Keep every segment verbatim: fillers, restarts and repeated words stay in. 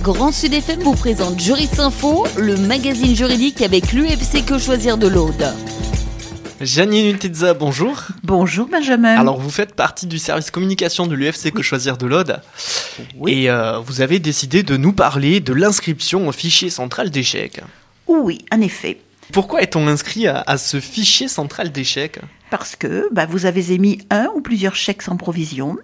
Grand Sud F M vous présente Juris Info, le magazine juridique avec l'U F C Que Choisir de l'Aude. Janine Uteza, bonjour. Bonjour Benjamin. Alors vous faites partie du service communication de l'U F C Que Choisir de l'Aude. Oui. Et euh, vous avez décidé de nous parler de l'inscription au fichier central d'échecs. Oui, en effet. Pourquoi est-on inscrit à, à ce fichier central d'échecs ? Parce que bah, vous avez émis un ou plusieurs chèques sans provision.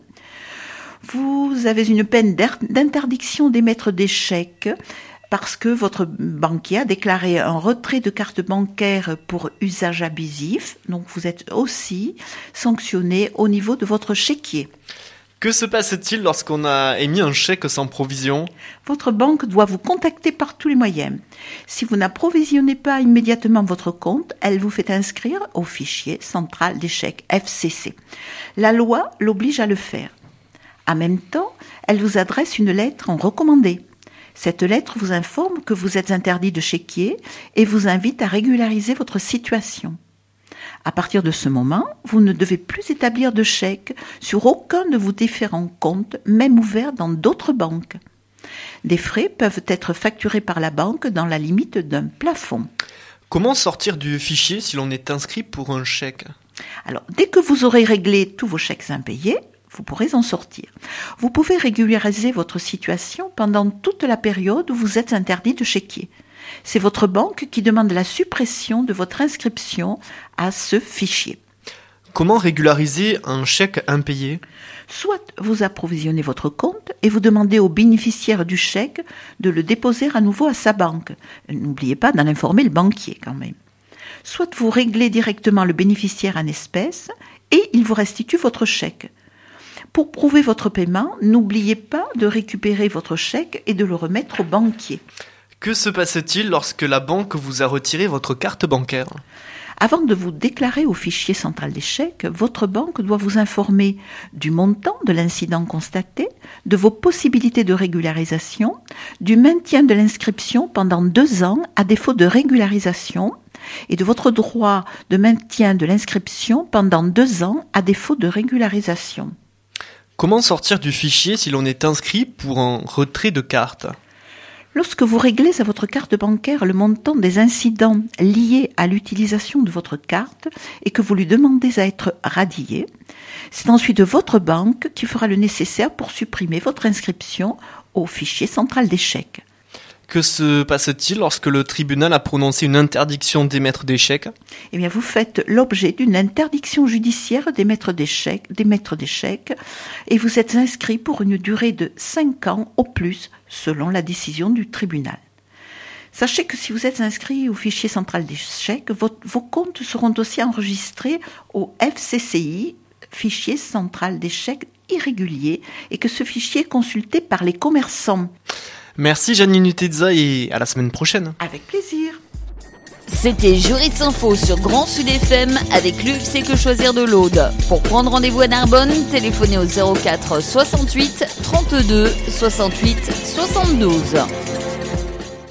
Vous avez une peine d'interdiction d'émettre des chèques parce que votre banquier a déclaré un retrait de carte bancaire pour usage abusif. Donc vous êtes aussi sanctionné au niveau de votre chéquier. Que se passe-t-il lorsqu'on a émis un chèque sans provision ? Votre banque doit vous contacter par tous les moyens. Si vous n'approvisionnez pas immédiatement votre compte, elle vous fait inscrire au fichier central des chèques F C C. La loi l'oblige à le faire. En même temps, elle vous adresse une lettre en recommandé. Cette lettre vous informe que vous êtes interdit de chéquier et vous invite à régulariser votre situation. À partir de ce moment, vous ne devez plus établir de chèque sur aucun de vos différents comptes, même ouverts dans d'autres banques. Des frais peuvent être facturés par la banque dans la limite d'un plafond. Comment sortir du fichier si l'on est inscrit pour un chèque ? Alors, dès que vous aurez réglé tous vos chèques impayés, vous pourrez en sortir. Vous pouvez régulariser votre situation pendant toute la période où vous êtes interdit de chéquier. C'est votre banque qui demande la suppression de votre inscription à ce fichier. Comment régulariser un chèque impayé ? Soit vous approvisionnez votre compte et vous demandez au bénéficiaire du chèque de le déposer à nouveau à sa banque. N'oubliez pas d'en informer le banquier quand même. Soit vous réglez directement le bénéficiaire en espèces et il vous restitue votre chèque. Pour prouver votre paiement, n'oubliez pas de récupérer votre chèque et de le remettre au banquier. Que se passe-t-il lorsque la banque vous a retiré votre carte bancaire ? Avant de vous déclarer au fichier central des chèques, votre banque doit vous informer du montant de l'incident constaté, de vos possibilités de régularisation, du maintien de l'inscription pendant deux ans à défaut de régularisation et de votre droit de maintien de l'inscription pendant deux ans à défaut de régularisation. Comment sortir du fichier si l'on est inscrit pour un retrait de carte ? Lorsque vous réglez à votre carte bancaire le montant des incidents liés à l'utilisation de votre carte et que vous lui demandez à être radié, c'est ensuite votre banque qui fera le nécessaire pour supprimer votre inscription au fichier central des chèques. Que se passe-t-il lorsque le tribunal a prononcé une interdiction d'émettre des chèques ? Eh bien, vous faites l'objet d'une interdiction judiciaire d'émettre des chèques, d'émettre des chèques et vous êtes inscrit pour une durée de cinq ans au plus, selon la décision du tribunal. Sachez que si vous êtes inscrit au fichier central des chèques, vos, vos comptes seront aussi enregistrés au F C C I, fichier central des chèques irréguliers, et que ce fichier est consulté par les commerçants. Merci Janine Uteza et à la semaine prochaine. Avec plaisir. C'était Juris Info sur Grand Sud F M avec l'U F C Que Choisir de l'Aude. Pour prendre rendez-vous à Narbonne, téléphonez au zéro quatre soixante-huit trente-deux soixante-huit soixante-douze.